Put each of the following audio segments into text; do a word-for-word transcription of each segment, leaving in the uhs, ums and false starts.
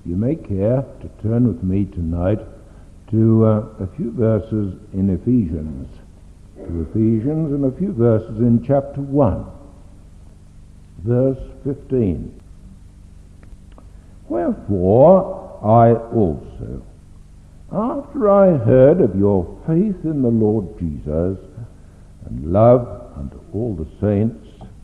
you may care to turn with me tonight to uh, a few verses in Ephesians, to Ephesians and a few verses in chapter one, verse fifteen. Wherefore I also, after I heard of your faith in the Lord Jesus and love unto all the saints,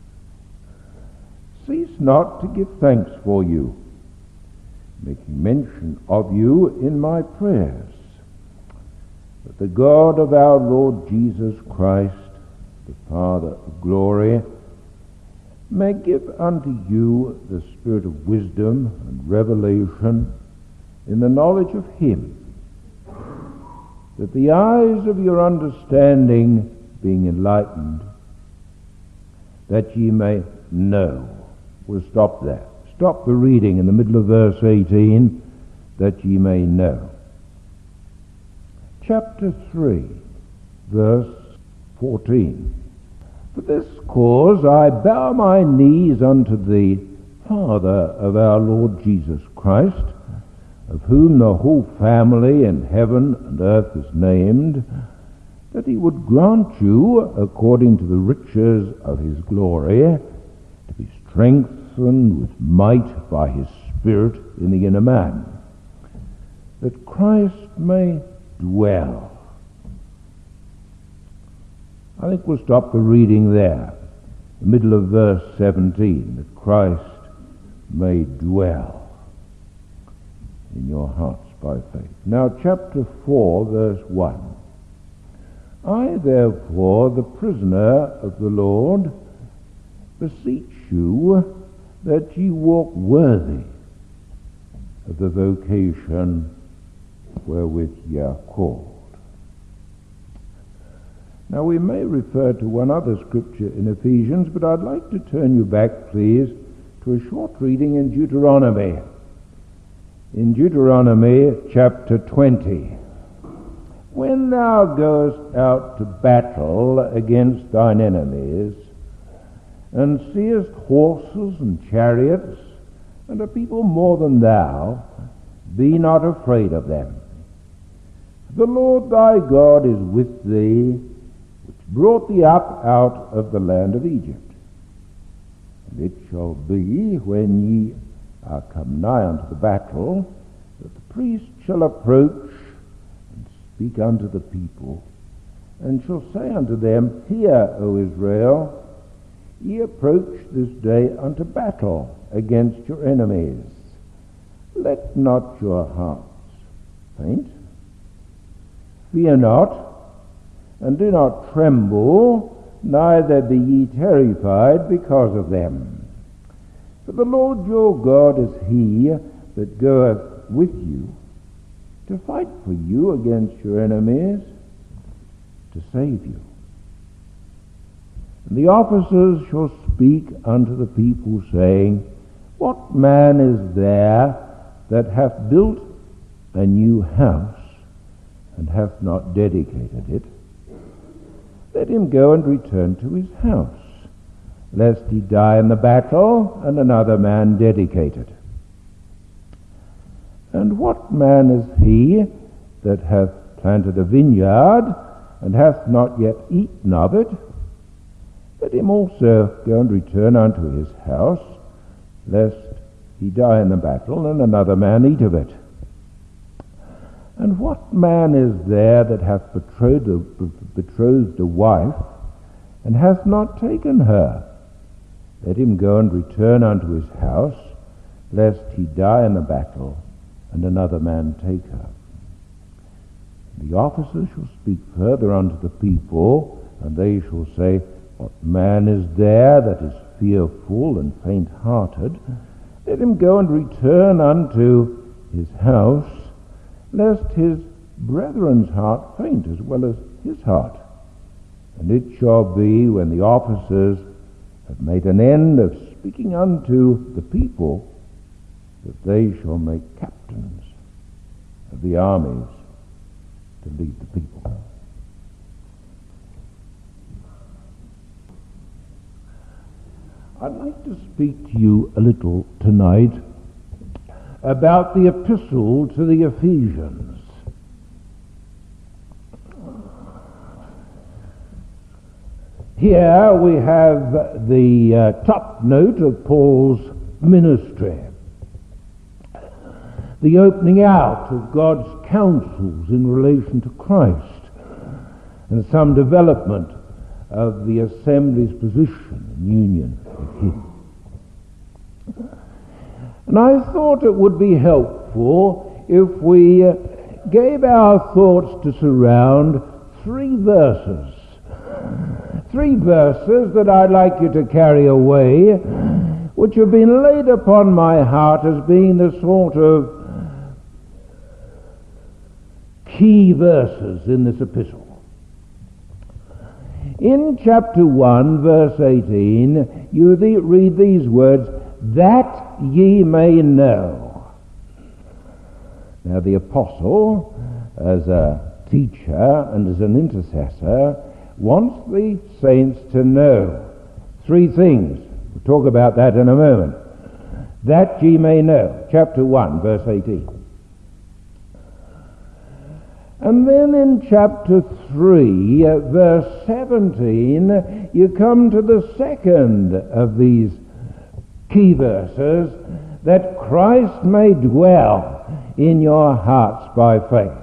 cease not to give thanks for you, making mention of you in my prayers, that the God of our Lord Jesus Christ, the Father of glory, may give unto you the spirit of wisdom and revelation in the knowledge of him, that the eyes of your understanding being enlightened, that ye may know. We'll stop there. Stop the reading in the middle of verse eighteen, that ye may know. Chapter three, verse fourteen. For this cause I bow my knees unto the Father of our Lord Jesus Christ, of whom the whole family in heaven and earth is named, that he would grant you, according to the riches of his glory, to be strengthened with might by his Spirit in the inner man, that Christ may dwell. I think we'll stop the reading there, the middle of verse seventeen, that Christ may dwell in your hearts by faith. Now chapter four, verse one. I therefore, the prisoner of the Lord, beseech you that ye walk worthy of the vocation wherewith ye are called. Now we may refer to one other scripture in Ephesians, but I'd like to turn you back, please, to a short reading in Deuteronomy. In Deuteronomy chapter twenty. When thou goest out to battle against thine enemies, and seest horses and chariots, and a people more than thou, be not afraid of them. The Lord thy God is with thee, which brought thee up out of the land of Egypt. And it shall be, when ye are come nigh unto the battle, that the priest shall approach and speak unto the people, and shall say unto them, Hear, O Israel, ye approach this day unto battle against your enemies. Let not your hearts faint. Fear not, and do not tremble, neither be ye terrified because of them. For the Lord your God is he that goeth with you, to fight for you against your enemies, to save you. And the officers shall speak unto the people, saying, What man is there that hath built a new house, and hath not dedicated it? Let him go and return to his house, lest he die in the battle, and another man dedicate it. And what man is he that hath planted a vineyard, and hath not yet eaten of it? Let him also go and return unto his house, lest he die in the battle, and another man eat of it. And what man is there that hath betrothed a, betrothed a wife, and hath not taken her? Let him go and return unto his house, lest he die in the battle, and another man take her. The officers shall speak further unto the people, and they shall say, What man is there that is fearful and faint-hearted? Let him go and return unto his house, lest his brethren's heart faint as well as his heart. And it shall be, when the officers have made an end of speaking unto the people, that they shall make captains of the armies to lead the people. I'd like to speak to you a little tonight about the epistle to the Ephesians. Here we have the uh, top note of Paul's ministry, the opening out of God's counsels in relation to Christ, and some development of the assembly's position in union with Him. And I thought it would be helpful if we uh, gave our thoughts to surround three verses. Three verses that I'd like you to carry away, which have been laid upon my heart as being the sort of key verses in this epistle. In chapter one, verse eighteen, you read these words, "that ye may know." Now the apostle, as a teacher and as an intercessor, wants the saints to know three things. We'll talk about that in a moment. That ye may know. Chapter one, verse eighteen. And then in chapter three, uh, verse seventeen, you come to the second of these key verses, that Christ may dwell in your hearts by faith.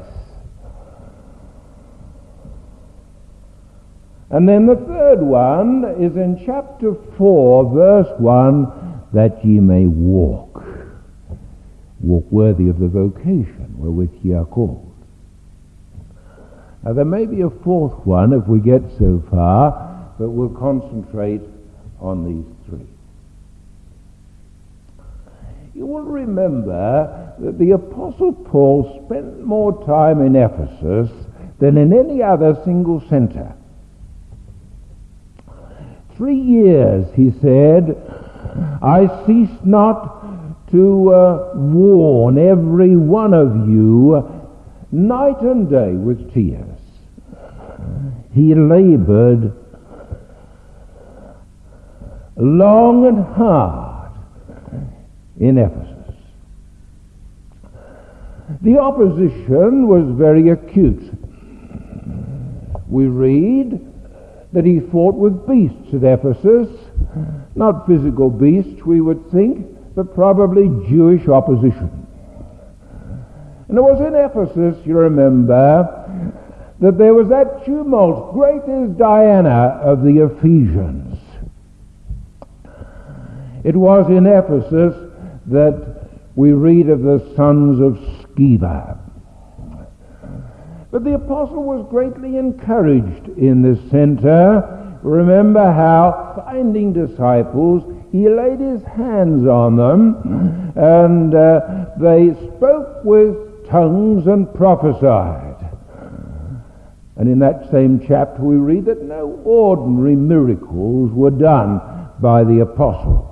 And then the third one is in chapter four, verse one, that ye may walk. Walk worthy of the vocation wherewith ye are called. Now there may be a fourth one if we get so far, but we'll concentrate on these three. You will remember that the Apostle Paul spent more time in Ephesus than in any other single center. Three years, he said, I cease not to uh, warn every one of you night and day with tears. He labored long and hard in Ephesus. The opposition was very acute. We read that he fought with beasts at Ephesus, not physical beasts, we would think, but probably Jewish opposition. And it was in Ephesus, you remember, that there was that tumult, great is Diana of the Ephesians. It was in Ephesus that we read of the sons of Sceva. But the apostle was greatly encouraged in this center. Remember how, finding disciples, he laid his hands on them, and uh, they spoke with tongues and prophesied. And in that same chapter we read that no ordinary miracles were done by the apostle.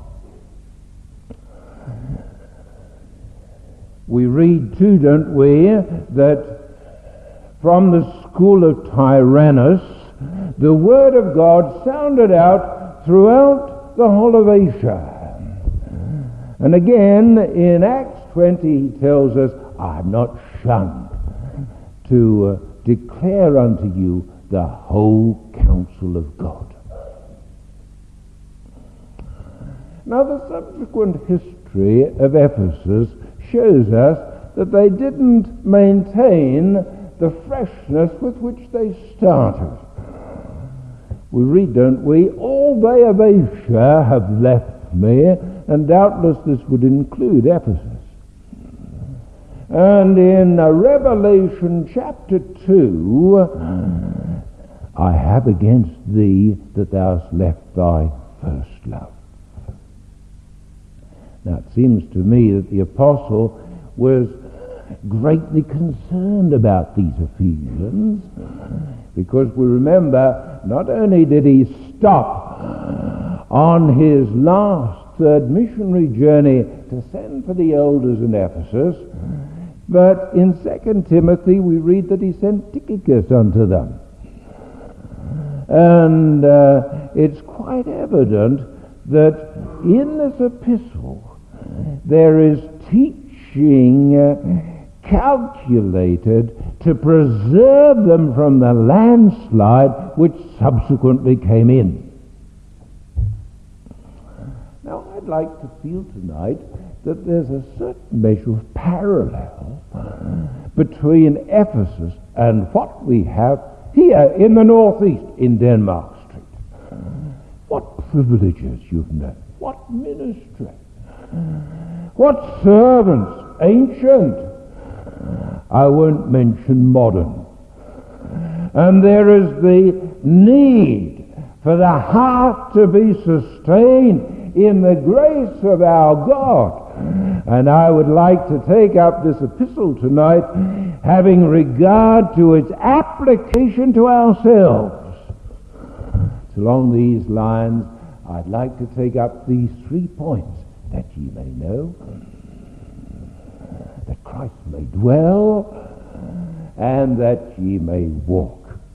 We read too, don't we, that from the school of Tyrannus, the word of God sounded out throughout the whole of Asia. And again, in Acts twenty, he tells us, I have not shunned to uh, declare unto you the whole counsel of God. Now, the subsequent history of Ephesus shows us that they didn't maintain the freshness with which they started. We read, don't we, all they of Asia have left me, and doubtless this would include Ephesus. And in uh, Revelation chapter two, I have against thee that thou hast left thy first love. Now it seems to me that the apostle was greatly concerned about these Ephesians, because we remember not only did he stop on his last third missionary journey to send for the elders in Ephesus, but in Second Timothy we read that he sent Tychicus unto them. And uh, it's quite evident that in this epistle there is teaching teaching uh, calculated to preserve them from the landslide which subsequently came in. Now, I'd like to feel tonight that there's a certain measure of parallel between Ephesus and what we have here in the northeast in Denmark Street. What privileges you've known, what ministry, what servants, ancient, I won't mention modern. And there is the need for the heart to be sustained in the grace of our God. And I would like to take up this epistle tonight having regard to its application to ourselves. Along these lines, I'd like to take up these three points: that ye may know, that Christ may dwell, and that ye may walk.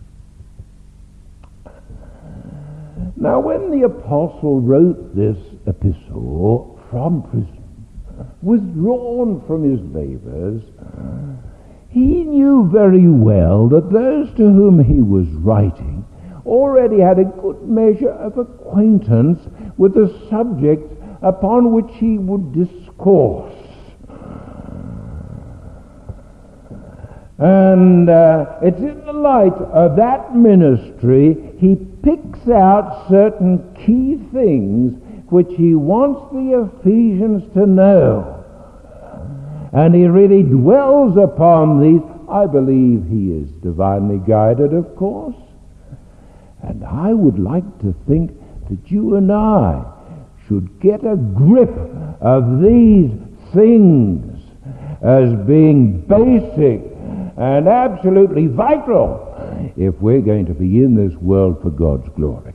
Now, when the apostle wrote this epistle from prison, withdrawn from his labors, he knew very well that those to whom he was writing already had a good measure of acquaintance with the subjects upon which he would discourse. And uh, it's in the light of that ministry he picks out certain key things which he wants the Ephesians to know. And he really dwells upon these. I believe he is divinely guided, of course. And I would like to think that you and I should get a grip of these things as being basic and absolutely vital if we're going to be in this world for God's glory.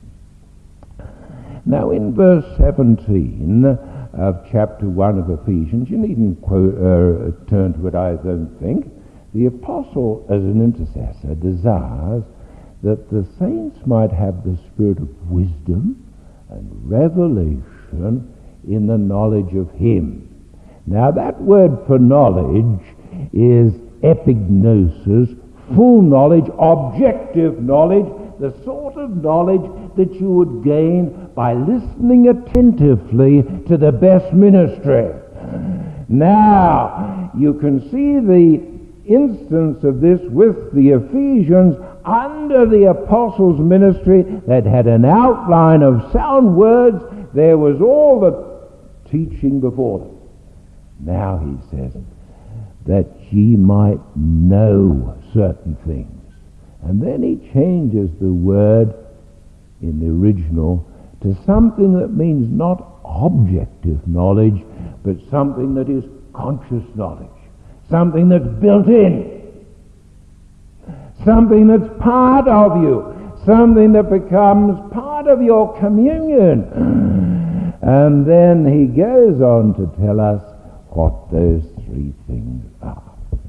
Now, in verse seventeen of chapter one of Ephesians, you needn't quote, uh, turn to it, I don't think. The apostle, as an intercessor, desires that the saints might have the spirit of wisdom and revelation in the knowledge of him. Now, that word for knowledge is epignosis, full knowledge, objective knowledge, the sort of knowledge that you would gain by listening attentively to the best ministry. Now, you can see the instance of this with the Ephesians under the apostles' ministry that had an outline of sound words. There was all the teaching before them. Now he says, that ye might know certain things. And then he changes the word in the original to something that means not objective knowledge, but something that is conscious knowledge, something that's built in, something that's part of you, something that becomes part of your communion. And then he goes on to tell us what those three things are.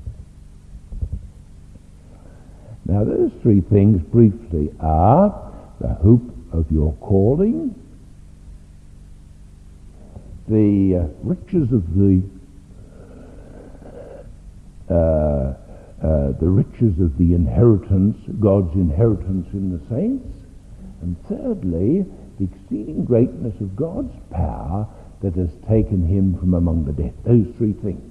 Now, those three things briefly are the hope of your calling, the uh, riches of the uh, uh, the riches of the inheritance, God's inheritance in the saints, and thirdly, the exceeding greatness of God's power that has taken him from among the dead. Those three things.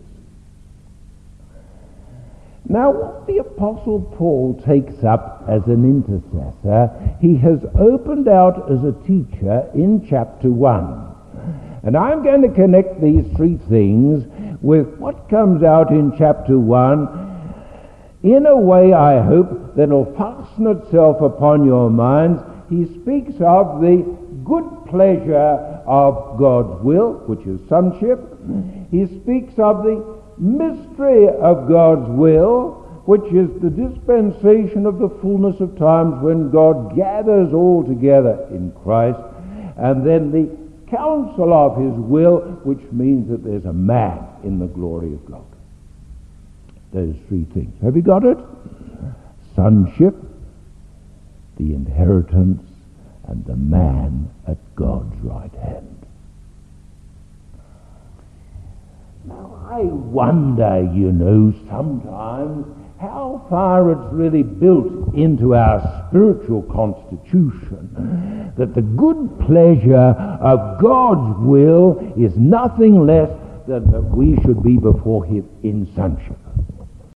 Now, what the Apostle Paul takes up as an intercessor, he has opened out as a teacher in chapter one. And I'm going to connect these three things with what comes out in chapter one in a way, I hope, that will fasten itself upon your minds. He speaks of the good pleasure of God's will, which is sonship. He speaks of the mystery of God's will, which is the dispensation of the fullness of times when God gathers all together in Christ, and then the counsel of his will, which means that there's a man in the glory of God. Those three things. Have you got it? Sonship, the inheritance, and the man at God's right hand. Now, I wonder, you know, sometimes how far it's really built into our spiritual constitution that the good pleasure of God's will is nothing less than that we should be before Him in sonship.